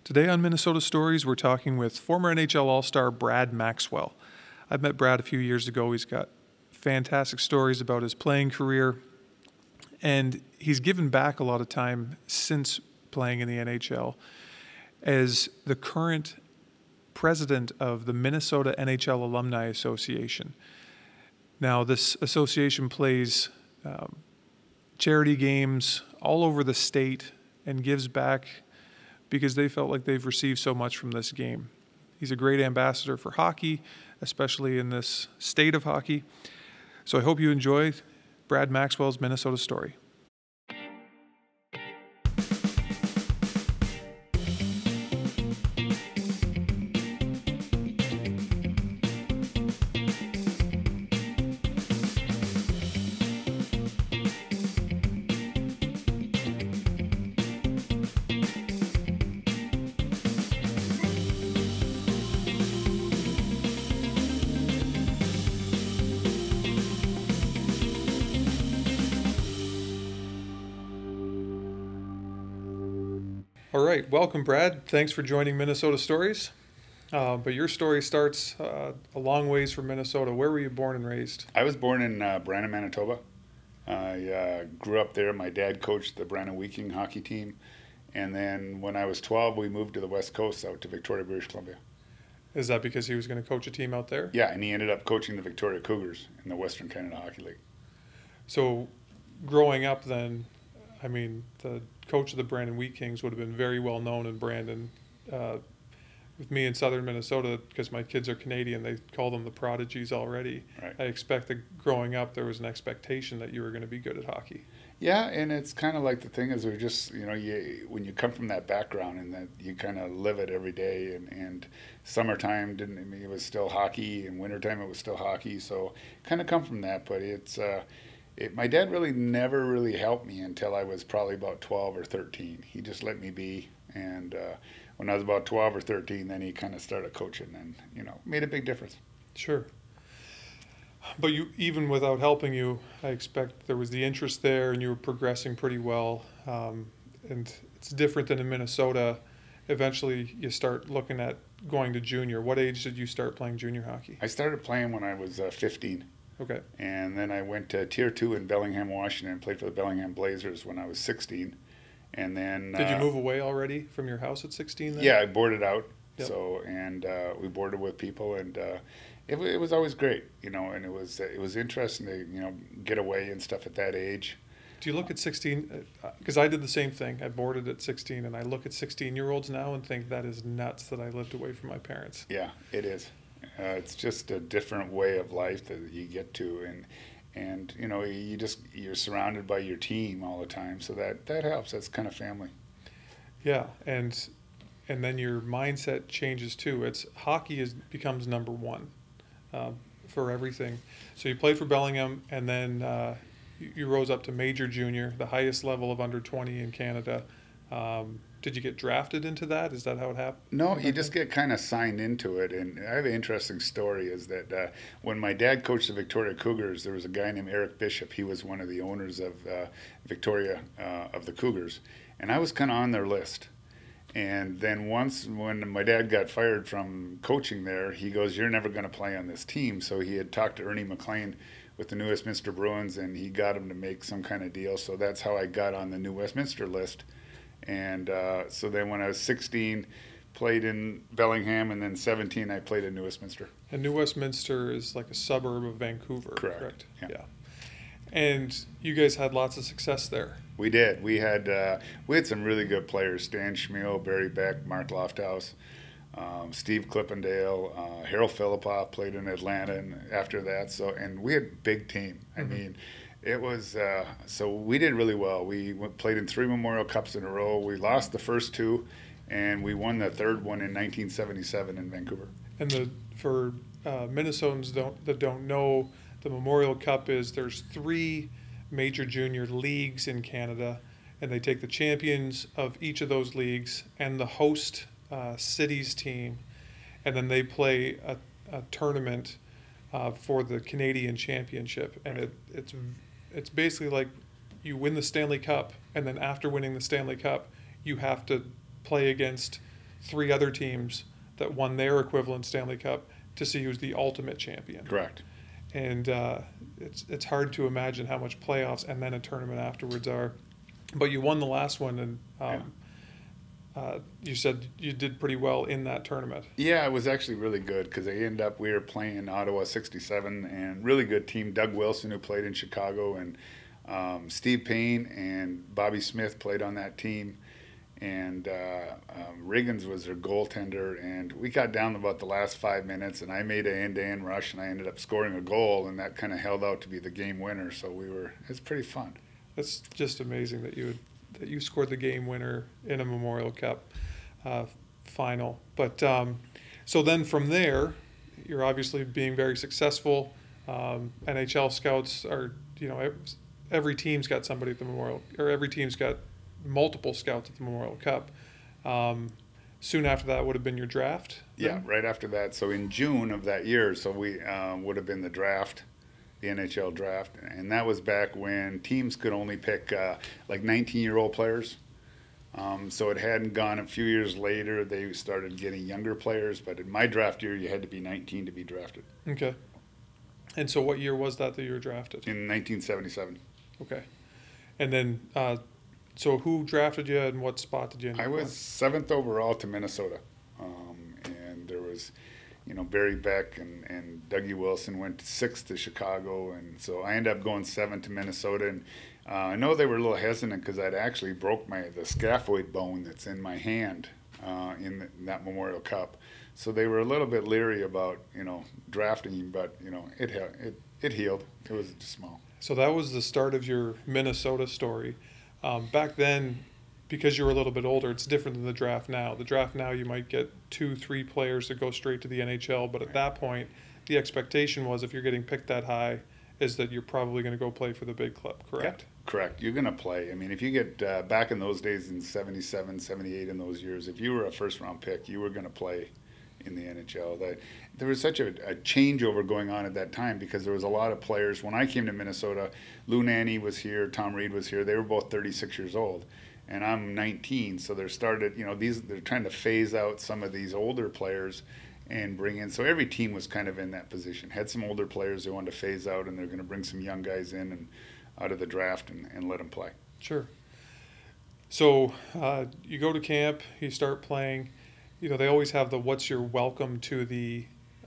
Today on Minnesota Stories, we're talking with former NHL All-Star Brad Maxwell. I met Brad a few years ago. He's got fantastic stories about his playing career, and he's given back a lot of time since playing in the NHL as the current president of the Minnesota NHL Alumni Association. Now, this association plays charity games all over the state and gives back because they felt like they've received so much from this game. He's a great ambassador for hockey, especially in this state of hockey. So I hope you enjoy Brad Maxwell's Minnesota Story. All right, welcome, Brad. Thanks for joining Minnesota Stories. But your story starts a long ways from Minnesota. Where were you born and raised? I was born in Brandon, Manitoba. I grew up there. My dad coached the Brandon Viking hockey team. And then when I was 12, we moved to the West Coast, out to Victoria, British Columbia. Is that because he was going to coach a team out there? Yeah, and he ended up coaching the Victoria Cougars in the Western Canada Hockey League. So growing up then, I mean, the coach of the Brandon Wheat Kings would have been very well known in Brandon. With me in southern Minnesota, because my kids are Canadian, they call them the prodigies already. Right. I expect that growing up there was an expectation that you were going to be good at hockey. Yeah, and it's kind of like the thing is we're just, when you come from that background and that you kind of live it every day, and summertime it was still hockey, and wintertime it was still hockey, so kind of come from that, but my dad really never really helped me until I was probably about 12 or 13. He just let me be, and when I was about 12 or 13, then he kind of started coaching, and made a big difference. Sure. But you, even without helping you, I expect there was the interest there, and you were progressing pretty well. And it's different than in Minnesota. Eventually, you start looking at going to junior. What age did you start playing junior hockey? I started playing when I was 15. Okay. And then I went to Tier 2 in Bellingham, Washington, and played for the Bellingham Blazers when I was 16. And then... Did you move away already from your house at 16 then? Yeah, I boarded out. Yep. We boarded with people, and it was always great, and it was interesting to, get away and stuff at that age. Do you look at 16, because I did the same thing. I boarded at 16, and I look at 16-year-olds now and think that is nuts that I lived away from my parents. Yeah, it is. It's just a different way of life that you get to, and you're surrounded by your team all the time, so that helps. That's kind of family. Yeah, and then your mindset changes too. Hockey becomes number one for everything. So you played for Bellingham, and then you rose up to major junior, the highest level of under 20 in Canada. Did you get drafted into that? Is that how it happened? No, you just get kind of signed into it. And I have an interesting story is that when my dad coached the Victoria Cougars, there was a guy named Eric Bishop. He was one of the owners of Victoria, of the Cougars. And I was kind of on their list. And then once when my dad got fired from coaching there, he goes, "You're never going to play on this team." So he had talked to Ernie McLean with the New Westminster Bruins, and he got him to make some kind of deal. So that's how I got on the New Westminster list. And so then when I was 16, played in Bellingham, and then 17, I played in New Westminster. And New Westminster is like a suburb of Vancouver, correct? Yeah. And you guys had lots of success there. We did. We had some really good players: Stan Schmiel, Barry Beck, Mark Lofthouse, Steve Clippendale, Harold Philippoff played in Atlanta, and after that, and we had a big team. Mm-hmm. I mean, it was so we did really well. We played in 3 Memorial Cups in a row. We lost the first 2, and we won the third one in 1977 in Vancouver. And for Minnesotans that don't know, the Memorial Cup there's 3 major junior leagues in Canada, and they take the champions of each of those leagues and the host city's team, and then they play a tournament for the Canadian Championship. And it's basically like you win the Stanley Cup, and then after winning the Stanley Cup, you have to play against 3 other teams that won their equivalent Stanley Cup to see who's the ultimate champion. Correct. And it's hard to imagine how much playoffs and then a tournament afterwards are. But you won the last one, and you said you did pretty well in that tournament. Yeah, it was actually really good because we were playing Ottawa 67 and really good team. Doug Wilson, who played in Chicago, and Steve Payne and Bobby Smith played on that team. And Riggins was their goaltender, and we got down about the last 5 minutes, and I made an end-to-end rush, and I ended up scoring a goal, and that kind of held out to be the game winner. So it's pretty fun. That's just amazing that you scored the game winner in a Memorial Cup final. But so then from there, you're obviously being very successful. NHL scouts are, every team's got somebody at the Memorial, or every team's got multiple scouts at the Memorial Cup. Soon after that would have been your draft? Yeah, right after that. So in June of that year, so we would have been the draft, the NHL draft. And that was back when teams could only pick like 19-year-old players. So it hadn't gone. A few years later, they started getting younger players. But in my draft year, you had to be 19 to be drafted. Okay. And so what year was that you were drafted? In 1977. Okay. And then... so who drafted you, and what spot did you end up I was 7th overall to Minnesota. And there was, Barry Beck and Dougie Wilson went 6th to Chicago. And so I ended up going 7th to Minnesota. And I know they were a little hesitant because I'd actually broke the scaphoid bone that's in my hand in that Memorial Cup. So they were a little bit leery about, drafting him, but, it healed. It was just small. So that was the start of your Minnesota story. Back then, because you were a little bit older, it's different than the draft now. The draft now, you might get 2-3 players that go straight to the NHL, but at that point, the expectation was if you're getting picked that high, is that you're probably going to go play for the big club, correct? Yeah, correct. You're going to play. I mean, if you get back in those days in 77, 78, in those years, if you were a first-round pick, you were going to play in the NHL. There was such a changeover going on at that time because there was a lot of players. When I came to Minnesota, Lou Nanne was here, Tom Reed was here. They were both 36 years old, and I'm 19. So they're trying to phase out some of these older players and bring in. So every team was kind of in that position. Had some older players they wanted to phase out, and they're going to bring some young guys in and out of the draft and let them play. Sure. So you go to camp, you start playing. They always have the "What's your welcome to the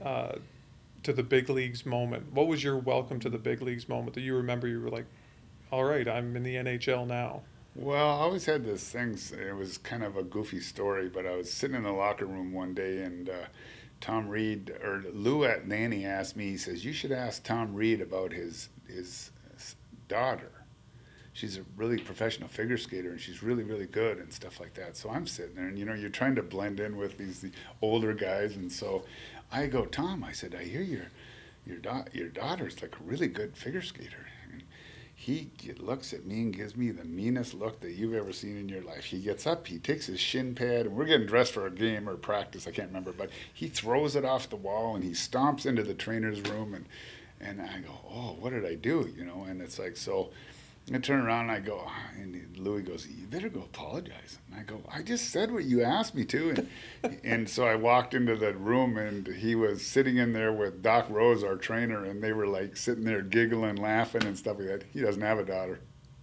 big leagues" moment. What was your welcome to the big leagues moment that you remember? You were like, "All right, I'm in the NHL now." Well, I always had this thing. It was kind of a goofy story, but I was sitting in the locker room one day, and Tom Reed or Lou at Nanny asked me. He says, "You should ask Tom Reed about his daughter. She's a really professional figure skater, and she's really, really good," and stuff like that. So I'm sitting there, and you're trying to blend in with the older guys, and so I go, "Tom," I said, "I hear your daughter's like a really good figure skater." And he looks at me and gives me the meanest look that you've ever seen in your life. He gets up, he takes his shin pad, and we're getting dressed for a game or practice, I can't remember, but he throws it off the wall and he stomps into the trainer's room, and I go, "Oh, what did I do?" And it's like, so I turn around and I go, and Louis goes, "You better go apologize." And I go, "I just said what you asked me to." And so I walked into the room, and he was sitting in there with Doc Rose, our trainer, and they were like sitting there giggling, laughing and stuff like that. He doesn't have a daughter.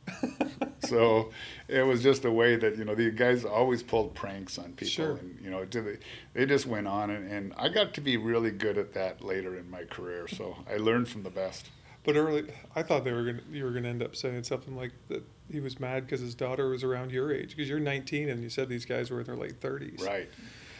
So it was just a way that, the guys always pulled pranks on people. Sure. And, they just went on. And I got to be really good at that later in my career. So I learned from the best. But early, I thought you were gonna end up saying something like that. He was mad because his daughter was around your age, because you're 19, and you said these guys were in their late 30s. Right.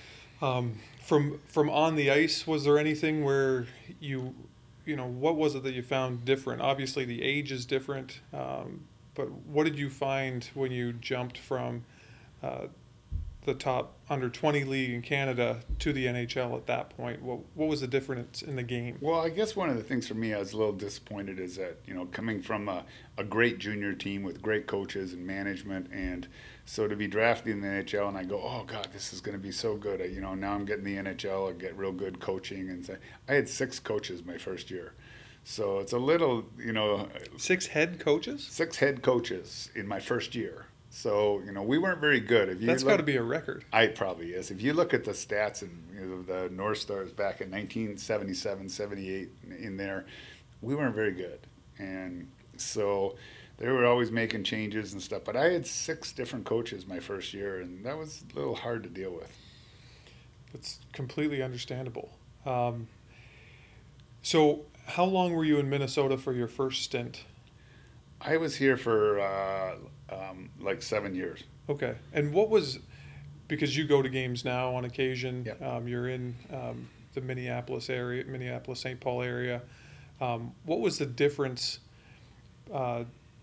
From on the ice, was there anything where what was it that you found different? Obviously, the age is different, but what did you find when you jumped from the top under 20 league in Canada to the NHL at that point? What was the difference in the game? Well, I guess one of the things for me I was a little disappointed is that, coming from a great junior team with great coaches and management, and so to be drafted in the NHL, and I go, "Oh God, this is going to be so good." Now I'm getting the NHL, I get real good coaching, and I had 6 coaches my first year. So it's a little, 6 head coaches? 6 head coaches in my first year. So, we weren't very good. If you That's got to look, be a record. I probably is. If you look at the stats and the North Stars back in 1977, 78 in there, we weren't very good. And so they were always making changes and stuff. But I had 6 different coaches my first year, and that was a little hard to deal with. That's completely understandable. So, how long were you in Minnesota for your first stint? I was here for like 7 years. Okay. And what was, because you go to games now on occasion, Yep. you're in the Minneapolis area, Minneapolis, St. Paul area. What was the difference uh,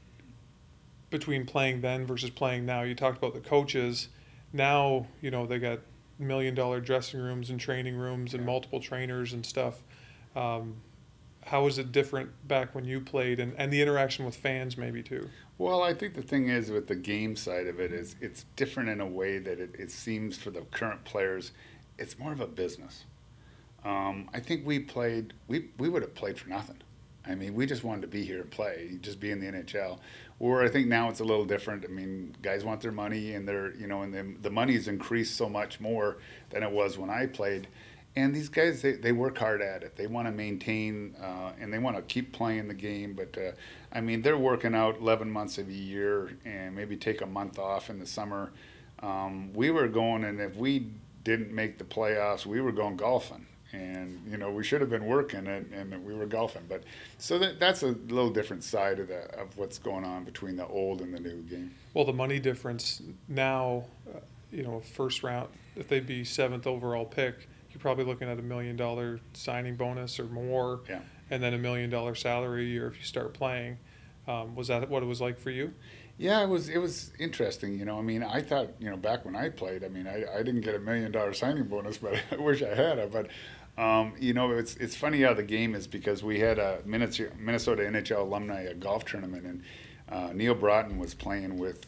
between playing then versus playing now? You talked about the coaches. Now, they got $1 million dressing rooms and training rooms and Yeah. multiple trainers and stuff. Um, how was it different back when you played, and the interaction with fans maybe too? Well, I think the thing is with the game side of it is it's different in a way that it seems for the current players, it's more of a business. I think we would have played for nothing. I mean, we just wanted to be here and play, just be in the NHL. Or I think now it's a little different. I mean, guys want their money, and the money's increased so much more than it was when I played. And these guys, they work hard at it. They want to maintain and they want to keep playing the game. But I mean, they're working out 11 months of a year and maybe take a month off in the summer. We were going, and if we didn't make the playoffs, we were going golfing. And we should have been working, and we were golfing. But so that's a little different side of what's going on between the old and the new game. Well, the money difference now, first round, if they'd be 7th overall pick, you're probably looking at $1 million signing bonus or more, Yeah. and then $1 million salary a year if you start playing. Was that what it was like for you? Yeah, it was interesting. I mean, I thought, back when I played, I mean, I didn't get $1 million signing bonus, but I wish I had it. But it's funny how the game is, because we had a Minnesota NHL alumni golf tournament, and Neil Broughton was playing with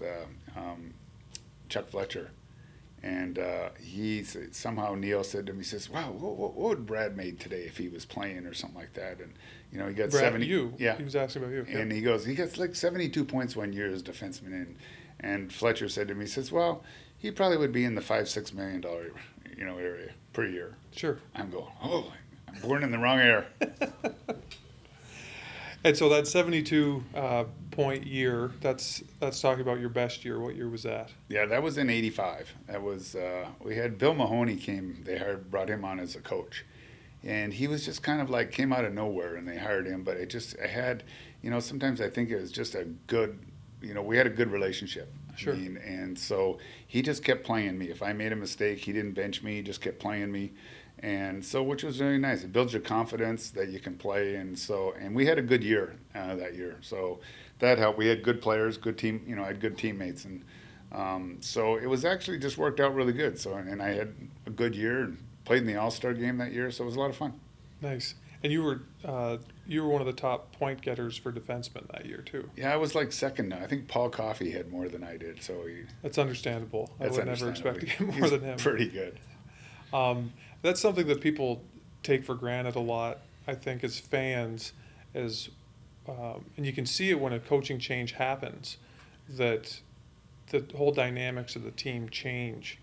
Chuck Fletcher. And somehow Neil said to me, he says, "Wow, what would Brad made today if he was playing or something like that?" And he got Brad, 70. you? Yeah, He was asking about you. and he goes, he gets like 72 points one year as defenseman. And Fletcher said to me, he says, "Well, he probably would be in the $5-6 million area per year." Sure. I'm going, "Oh, I'm born in the wrong era." And so that 72 point year, that's talking about your best year. What year was that? Yeah, that was in '85. That was we had Bill Mahoney came. They brought him on as a coach, and he was just kind of like came out of nowhere, and they hired him. But I had, sometimes I think it was just a good, we had a good relationship. Sure. I mean, and so he just kept playing me. If I made a mistake, he didn't bench me. He just kept playing me. And so, which was very nice. It builds your confidence that you can play. And we had a good year that year. So that helped. We had good players, good team. I had good teammates, and so it was actually just worked out really good. So, and I had a good year and played in the All-Star game that year. So it was a lot of fun. Nice. And you were one of the top point getters for defensemen that year too. Yeah, I was like second. I think Paul Coffey had more than I did. So That's understandable. I would never expect to get more He's than him. Pretty good. That's something that people take for granted a lot, I think, as fans, and you can see it when a coaching change happens, that the whole dynamics of the team change.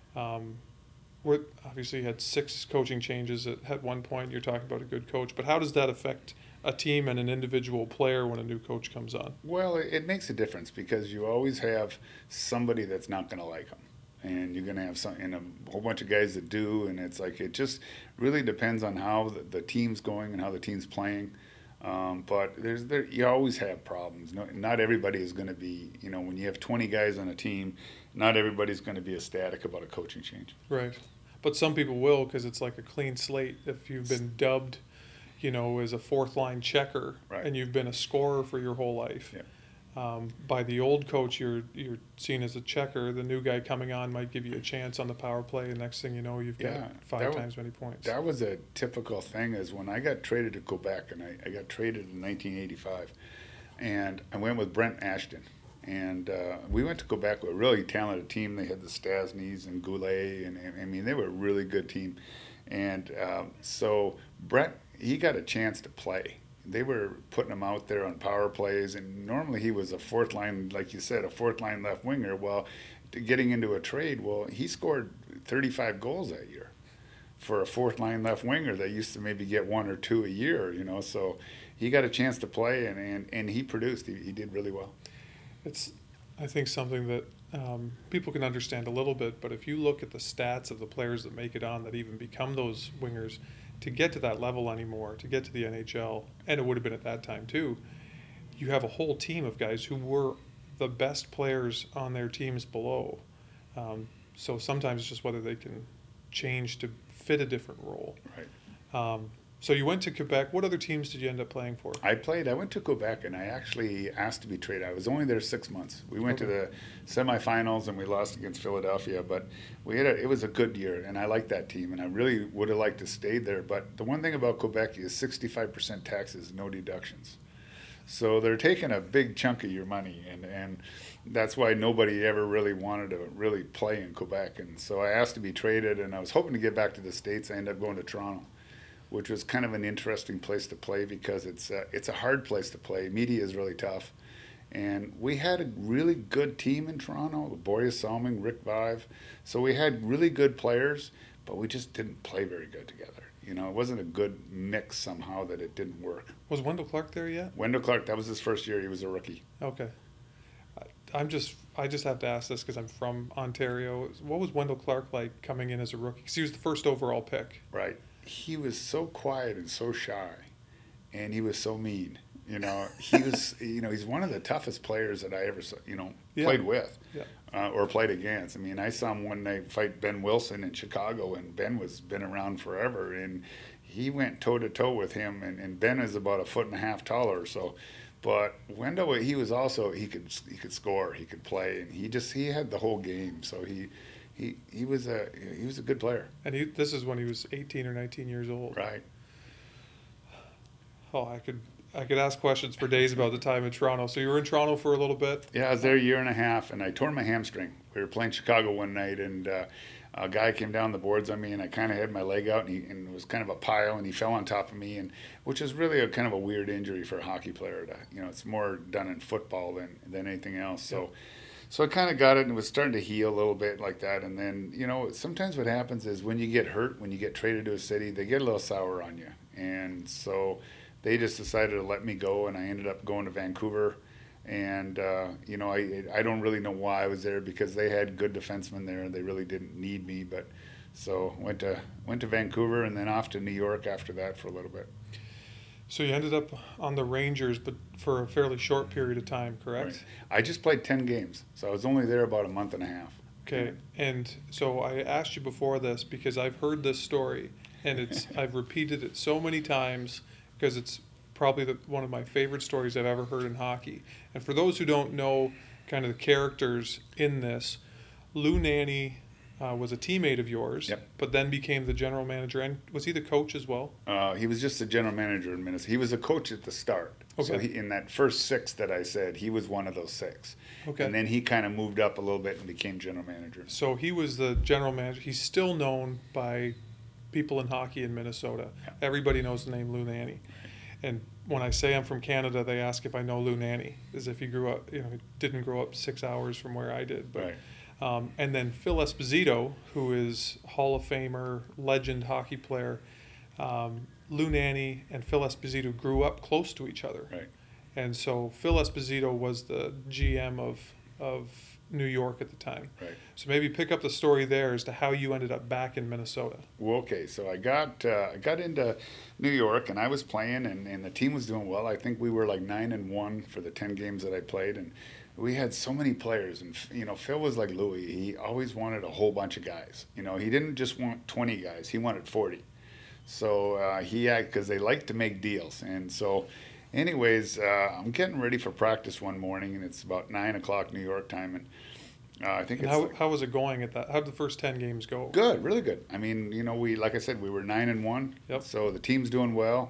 We're obviously had 6 coaching changes at one point. You're talking about a good coach, but how does that affect a team and an individual player when a new coach comes on? Well, it makes a difference, because you always have somebody that's not going to like them. And you're going to have a whole bunch of guys that do, and it's like it just really depends on how the team's going and how the team's playing. But you always have problems. Not everybody is going to be, when you have 20 guys on a team, not everybody's going to be ecstatic about a coaching change. Right. But some people will, because it's like a clean slate. If you've been dubbed, as a 4th-line checker, Right. and you've been a scorer for your whole life. Yeah. By the old coach, you're seen as a checker. The new guy coming on might give you a chance on the power play. The next thing you know, you've got Yeah, 5 times as many points. That was a typical thing. Is when I got traded to Quebec, and I got traded in 1985, and I went with Brent Ashton. And we went to Quebec with a really talented team. They had the Stasnys and Goulet, and I mean, they were a really good team. And so Brett, he got a chance to play. they were putting him out there on power plays, and normally he was a fourth line, like you said, a fourth line left winger. Well, getting into a trade, well, he scored 35 goals that year for a fourth line left winger that used to maybe get one or two a year, so he got a chance to play, and he produced. He did really well. It's, I think, something that people can understand a little bit, but if you look at the stats of the players that make it on, that even become those wingers, to get to that level anymore, to get to the NHL, and it would have been at that time too, you have a whole team of guys who were the best players on their teams below. So sometimes it's just whether they can change to fit a different role. Right. So you went to Quebec. What other teams did you end up playing for? I went to Quebec, and I actually asked to be traded. I was only there 6 months. We went to the semifinals, and we lost against Philadelphia, but it was a good year, and I liked that team, and I really would have liked to stay there. But the one thing about Quebec is 65% taxes, no deductions. So they're taking a big chunk of your money, and that's why nobody ever really wanted to really play in Quebec. And so I asked to be traded, and I was hoping to get back to the States. I ended up going to Toronto, which was kind of an interesting place to play because it's a hard place to play. Media is really tough. And we had a really good team in Toronto, Boreas Salming, Rick Vive. So we had really good players, but we just didn't play very good together. It wasn't a good mix somehow that it didn't work. Was Wendell Clark there yet? Wendell Clark, that was his first year. He was a rookie. Okay. I just have to ask this because I'm from Ontario. What was Wendell Clark like coming in as a rookie? Because he was the first overall pick. Right. He was so quiet and so shy, and he was so mean. He was, he's one of the toughest players that I ever, played with or played against. I mean, I saw him one night fight Ben Wilson in Chicago, and Ben been around forever, and he went toe-to-toe with him, and Ben is about 1.5 feet taller or so. But Wendell, he was also, he could score, he could play, and he had the whole game. So he was a good player. And this is when he was 18 or 19 years old. Right. Oh, I could ask questions for days about the time in Toronto. So you were in Toronto for a little bit? Yeah, I was there a year and a half, and I tore my hamstring. We were playing Chicago one night, and a guy came down the boards on me, and I kind of had my leg out, and it was kind of a pile, and he fell on top of me, and which is really a kind of a weird injury for a hockey player. It's more done in football than anything else. So. So I kind of got it, and it was starting to heal a little bit like that. And then, sometimes what happens is when you get hurt, when you get traded to a city, they get a little sour on you. And so they just decided to let me go, and I ended up going to Vancouver. And, I don't really know why I was there because they had good defensemen there, and they really didn't need me. But so went to Vancouver and then off to New York after that for a little bit. So you ended up on the Rangers, but for a fairly short period of time, correct? Right. I just played 10 games, so I was only there about a month and a half. Okay, and so I asked you before this because I've heard this story, and I've repeated it so many times because it's probably one of my favorite stories I've ever heard in hockey. And for those who don't know kind of the characters in this, Lou Nanne was a teammate of yours, yep. But then became the general manager. And was he the coach as well? He was just the general manager in Minnesota. He was a coach at the start. Okay. So in that first 6 that I said, he was one of those 6. Okay. And then he kind of moved up a little bit and became general manager. So he was the general manager. He's still known by people in hockey in Minnesota. Yeah. Everybody knows the name Lou Nanne. And when I say I'm from Canada, they ask if I know Lou Nanne, as if he grew up, he didn't grow up 6 hours from where I did. But, right. And then Phil Esposito, who is Hall of Famer, legend hockey player. Lou Nanne and Phil Esposito grew up close to each other. Right. And so Phil Esposito was the GM of New York at the time. Right. So maybe pick up the story there as to how you ended up back in Minnesota. Well, okay, so I got into New York, and I was playing, and the team was doing well. I think we were like 9-1 for the 10 games that I played, and we had so many players. And Phil was like Louis. He always wanted a whole bunch of guys. He didn't just want 20 guys. He wanted 40. So because they like to make deals, and so. Anyways, I'm getting ready for practice one morning, and it's about 9 o'clock New York time, and I think how was it going at that? How did the first 10 games go? Good, really good. I mean, we like I said, we were 9-1, yep. So the team's doing well,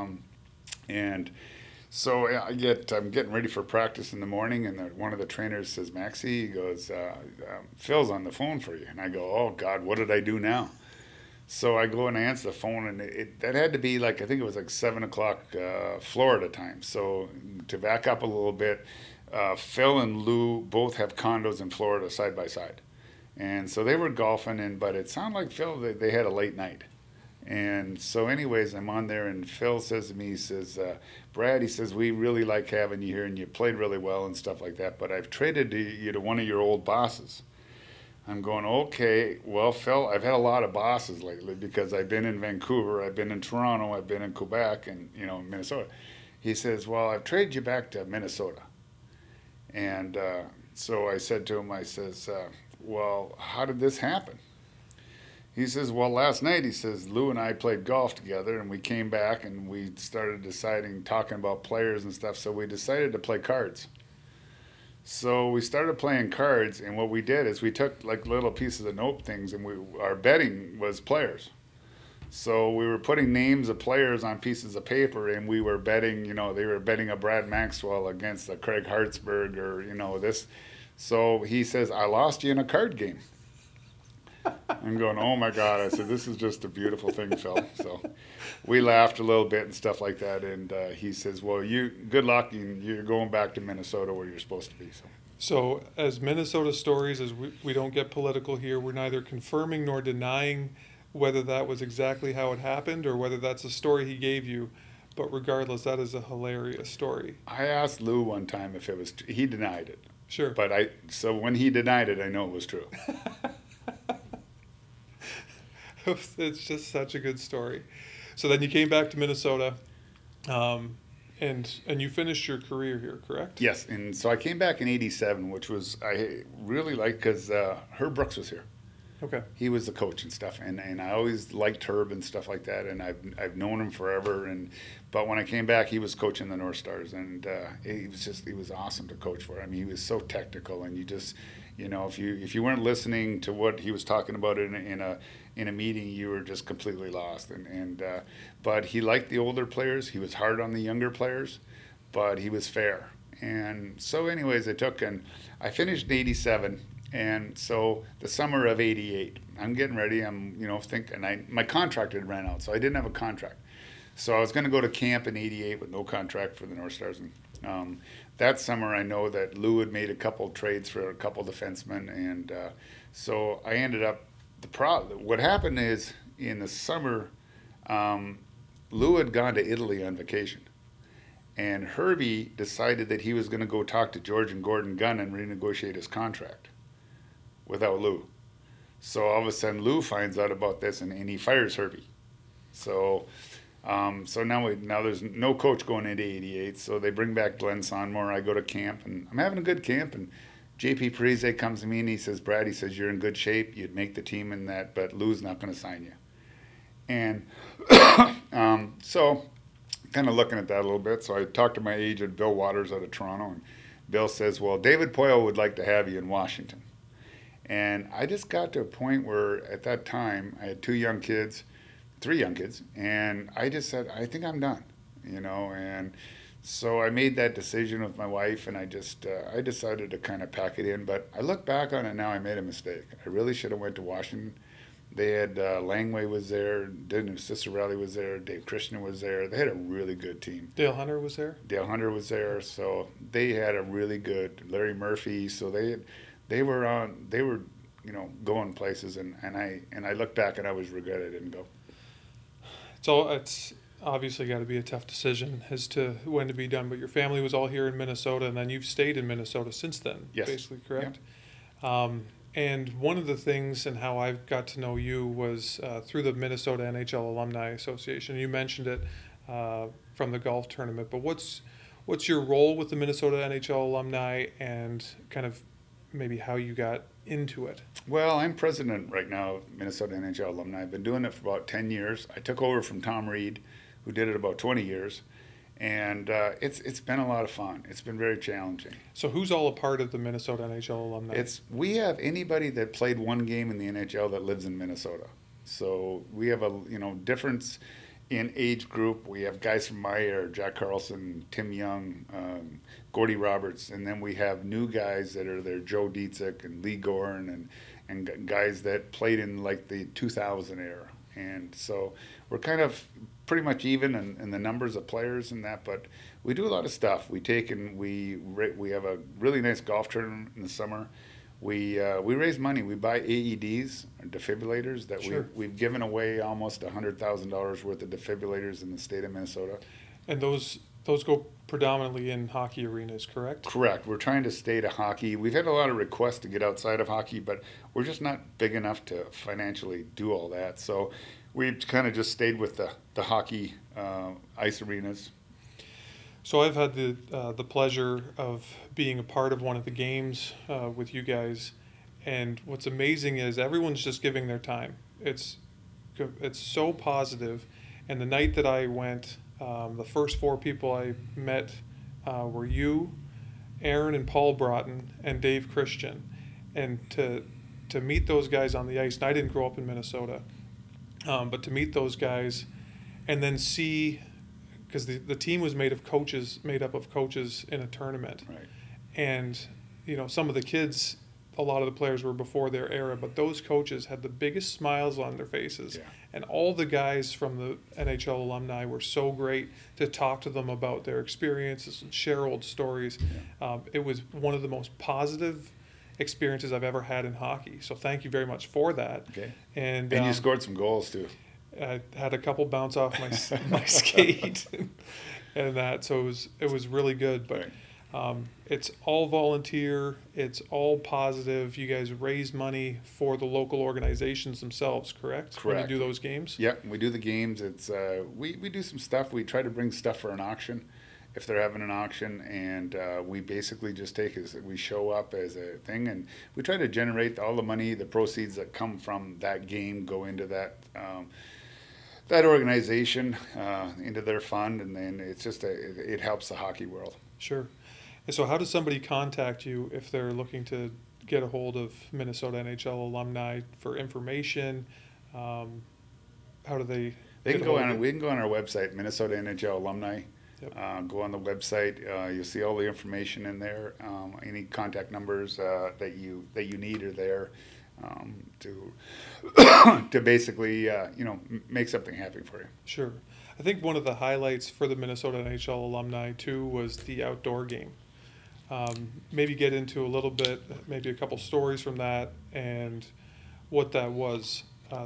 and so I'm getting ready for practice in the morning, and one of the trainers says, "Maxie," he goes, "Phil's on the phone for you," and I go, "Oh God, what did I do now?" So I go and answer the phone, and that had to be like, I think it was like 7 o'clock Florida time. So to back up a little bit, Phil and Lou both have condos in Florida side by side. And so they were golfing, but it sounded like Phil, they had a late night. And so, anyways, I'm on there, and Phil says to me, he says, Brad, he says, we really like having you here, and you played really well and stuff like that, but I've traded you to one of your old bosses. I'm going, okay, well, Phil, I've had a lot of bosses lately because I've been in Vancouver, I've been in Toronto, I've been in Quebec, and, Minnesota. He says, well, I've traded you back to Minnesota. And so I said to him, I says, well, how did this happen? He says, well, last night, he says, Lou and I played golf together, and we came back and we started talking about players and stuff, so we decided to play cards. So we started playing cards, and what we did is we took like little pieces of note things, and our betting was players. So we were putting names of players on pieces of paper, and we were betting, they were betting a Brad Maxwell against a Craig Hartsburg or, this. So he says, I lost you in a card game. I'm going, oh my God. I said, this is just a beautiful thing, Phil. So we laughed a little bit and stuff like that. And he says, well, good luck. And you're going back to Minnesota where you're supposed to be. So as Minnesota stories, as we don't get political here, we're neither confirming nor denying whether that was exactly how it happened or whether that's a story he gave you. But regardless, that is a hilarious story. I asked Lou one time if it was, he denied it. Sure. But so when he denied it, I know it was true. It's just such a good story. So then you came back to Minnesota, and you finished your career here, correct? Yes, and so I came back in '87, which was I really liked because Herb Brooks was here. Okay. He was the coach and stuff, and I always liked Herb and stuff like that, and I've known him forever. But when I came back, he was coaching the North Stars, and he was awesome to coach for. I mean, he was so technical, and you just, if you weren't listening to what he was talking about in a meeting, you were just completely lost. But he liked the older players. He was hard on the younger players, but he was fair. And so, anyways, I finished in '87. And so the summer of '88, I'm getting ready. I'm, thinking, my contract had ran out, so I didn't have a contract. So I was going to go to camp in '88 with no contract for the North Stars. And that summer, I know that Lou had made a couple trades for a couple defensemen, and so I ended up. What happened is in the summer, Lou had gone to Italy on vacation. And Herbie decided that he was going to go talk to George and Gordon Gunn and renegotiate his contract without Lou. So all of a sudden Lou finds out about this and he fires Herbie. So now there's no coach going into '88. So they bring back Glenn Sonmore. I go to camp and I'm having a good camp, and JP Parise comes to me and he says, Brad, he says, you're in good shape. You'd make the team in that, but Lou's not going to sign you. And so kind of looking at that a little bit. So I talked to my agent, Bill Waters out of Toronto, and Bill says, well, David Poile would like to have you in Washington. And I just got to a point where at that time I had 3 young kids, and I just said, I think I'm done, and so I made that decision with my wife, and I decided to kind of pack it in. But I look back on it now, I made a mistake. I really should have went to Washington. They had Langway was there, Cicerelli was there, Dave Christian was there. They had a really good team. Dale Hunter was there? Dale Hunter was there, so they had a really good Larry Murphy, so they were going places, and I look back and I was regret I didn't go. It's obviously got to be a tough decision as to when to be done, but your family was all here in Minnesota, and then you've stayed in Minnesota since then. Yes. Basically, correct? Yeah. And one of the things and how I got to know you was through the Minnesota NHL Alumni Association. You mentioned it from the golf tournament, but what's your role with the Minnesota NHL Alumni, and kind of maybe how you got into it? Well, I'm president right now of Minnesota NHL Alumni. I've been doing it for about 10 years. I took over from Tom Reed, who did it about 20 years. And it's been a lot of fun. It's been very challenging. So who's all a part of the Minnesota NHL Alumni? We have anybody that played one game in the NHL that lives in Minnesota. So we have a difference in age group. We have guys from my era, Jack Carlson, Tim Young, Gordy Roberts, and then we have new guys that are there, Joe Dietzick and Lee Gorn, and guys that played in like the 2000 era. And so we're kind of pretty much even in the numbers of players and that, but we do a lot of stuff. We have a really nice golf tournament in the summer. We raise money. We buy AEDs, defibrillators, that Sure. we've given away almost $100,000 worth of defibrillators in the state of Minnesota. And those go predominantly in hockey arenas, correct? Correct. We're trying to stay to hockey. We've had a lot of requests to get outside of hockey, but we're just not big enough to financially do all that. So we've kind of just stayed with the hockey ice arenas. So I've had the pleasure of being a part of one of the games with you guys, and what's amazing is everyone's just giving their time. It's so positive, and the night that I went, the first 4 people I met were you, Aaron and Paul Broughton, and Dave Christian, and to meet those guys on the ice. And I didn't grow up in Minnesota, but to meet those guys, and then see. Because the team was made up of coaches in a tournament. Right. And, some of the kids, a lot of the players were before their era, but those coaches had the biggest smiles on their faces. Yeah. And all the guys from the NHL alumni were so great to talk to them about their experiences and share old stories. Yeah. It was one of the most positive experiences I've ever had in hockey. So thank you very much for that. Okay. And you scored some goals too. I had a couple bounce off my skate and that, so it was really good. But it's all volunteer, it's all positive. You guys raise money for the local organizations themselves, correct? Correct. When you do those games? Yeah, we do the games. It's we do some stuff. We try to bring stuff for an auction if they're having an auction, and we basically just we show up as a thing, and we try to generate all the money, the proceeds that come from that game go into that organization, into their fund, and then it's just it helps the hockey world. Sure. And so how does somebody contact you if they're looking to get a hold of Minnesota NHL alumni for information? How do they? We can go on our website, Minnesota NHL Alumni. Yep. Go on the website. You'll see all the information in there. Any contact numbers that you need are there. To basically make something happen for you. Sure. I think one of the highlights for the Minnesota NHL alumni too was the outdoor game. Maybe get into a little bit, maybe a couple stories from that and what that was.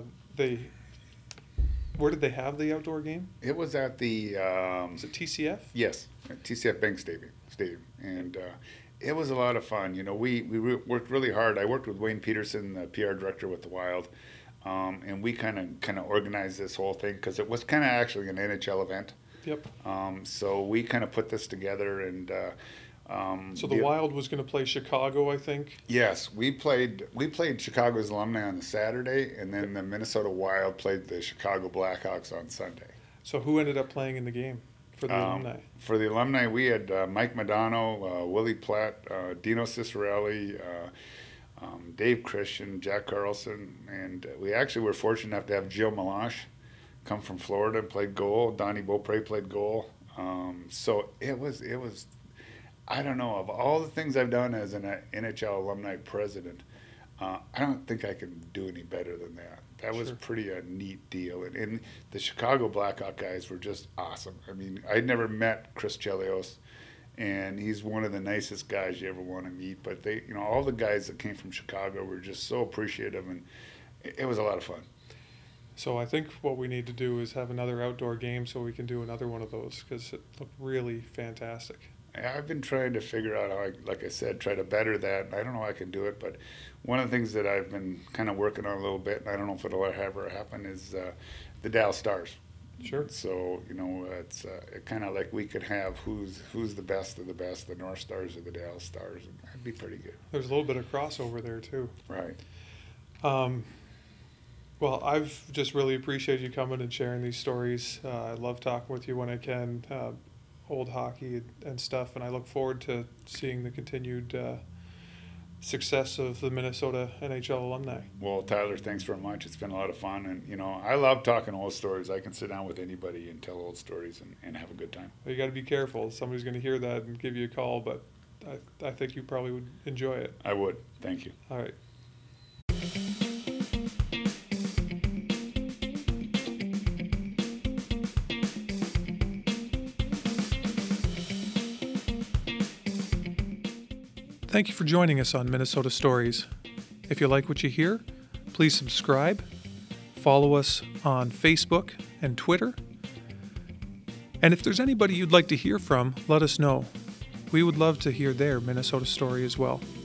Where did they have the outdoor game? It was at the Was it TCF? Yes, at TCF Bank Stadium, and it was a lot of fun. We worked really hard. I worked with Wayne Peterson, the PR director with the Wild, and we kind of organized this whole thing because it was kind of actually an NHL event. Yep. So we kind of put this together, and so the Wild was going to play Chicago, I think. Yes, we played Chicago's alumni on the Saturday, and then the Minnesota Wild played the Chicago Blackhawks on Sunday. So who ended up playing in the game for the alumni? For the alumni, we had Mike Madonna, Willie Platt, Dino Cicerelli, Dave Christian, Jack Carlson, and we actually were fortunate enough to have Jill Meloche come from Florida and played goal. Donnie Beaupre played goal. So it was. I don't know, of all the things I've done as an NHL alumni president, I don't think I can do any better than that. That was pretty a neat deal. And the Chicago Blackhawk guys were just awesome. I mean, I'd never met Chris Chelios, and he's one of the nicest guys you ever want to meet. But they, all the guys that came from Chicago were just so appreciative, and it was a lot of fun. So I think what we need to do is have another outdoor game so we can do another one of those because it looked really fantastic. I've been trying to figure out how, like I said, try to better that. I don't know how I can do it, but one of the things that I've been kind of working on a little bit, and I don't know if it'll ever happen, is the Dallas Stars. Sure. So, it's kind of like we could have who's the best of the best, the North Stars or the Dallas Stars, and that'd be pretty good. There's a little bit of crossover there, too. Right. Well, I've just really appreciated you coming and sharing these stories. I love talking with you when I can. Old hockey and stuff, and I look forward to seeing the continued success of the Minnesota NHL alumni. Well, Tyler, thanks very much. It's been a lot of fun, and I love talking old stories. I can sit down with anybody and tell old stories and have a good time. Well, you got to be careful. Somebody's going to hear that and give you a call, but I think you probably would enjoy it. I would. Thank you. All right. Thank you for joining us on Minnesota Stories. If you like what you hear, please subscribe, follow us on Facebook and Twitter. And if there's anybody you'd like to hear from, let us know. We would love to hear their Minnesota story as well.